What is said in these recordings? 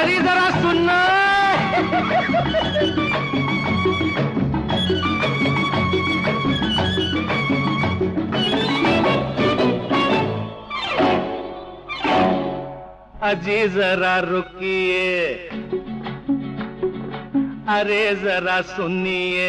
मेरी जरा सुनना। अजी जरा रुकिए, अरे जरा सुनिए,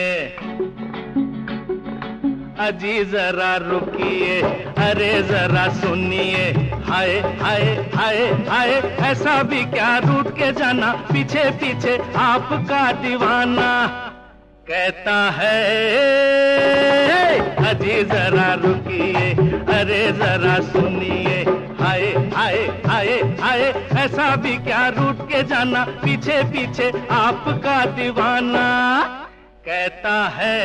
अजी जरा रुकिए, अरे जरा सुनिए। हाय हाय हाय हाय, ऐसा भी क्या रूठ के जाना, पीछे पीछे आपका दीवाना कहता है। अजी जरा रुकिए, अरे जरा सुनिए। हाय हाय हाय हाय, ऐसा भी क्या रूठ के जाना, पीछे पीछे आपका दीवाना कहता है।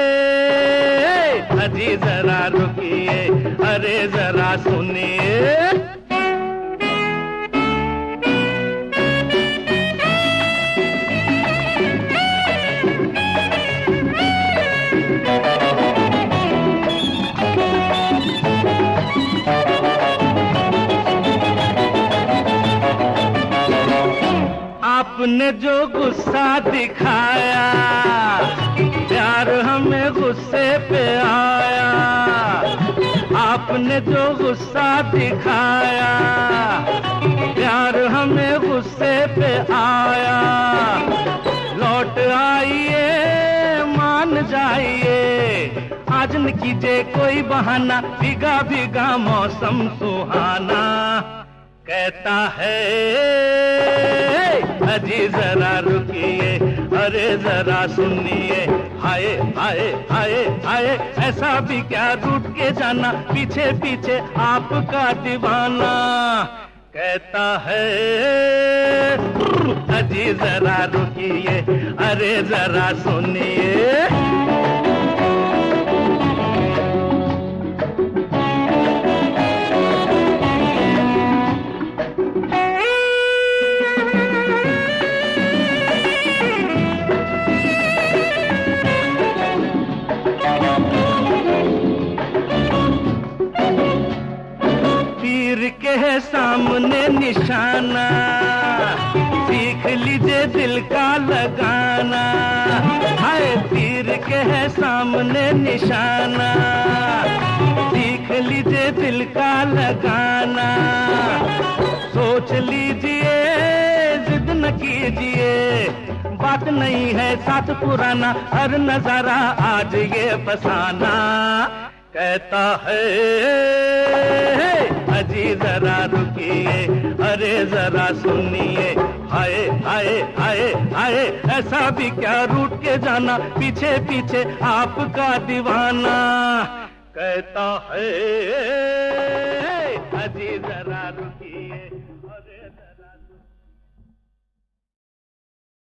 अजी जरा रुकिए, अरे जरा सुनिए। आपने जो गुस्सा दिखाया, प्यार हमें गुस्से पे आया। आपने जो गुस्सा दिखाया, प्यार हमें गुस्से पे आया। लौट आइए, मान जाइए, आज न कीजिए कोई बहाना, भीगा भीगा मौसम सुहाना कहता है। अजी जरा रुकिए, अरे जरा सुनिए। हाय हाय हाय हाय, ऐसा भी क्या रूठ के जाना, पीछे पीछे आपका दीवाना कहता है। अजी जरा रुकिए, अरे जरा सुनिए। के सामने निशाना, सीख लीजिए दिल का लगाना। हाय तीर के है सामने निशाना, सीख लीजिए दिल का लगाना। सोच लीजिए, जिद न कीजिए, बात नहीं है साथ पुराना, हर नजारा आज ये फसाना कहता है। अजी जरा रुकिए, अरे जरा सुनिए। हाय हाय हाय हाय, ऐसा भी क्या रूठ के जाना, पीछे पीछे आपका दीवाना कहता है। अजी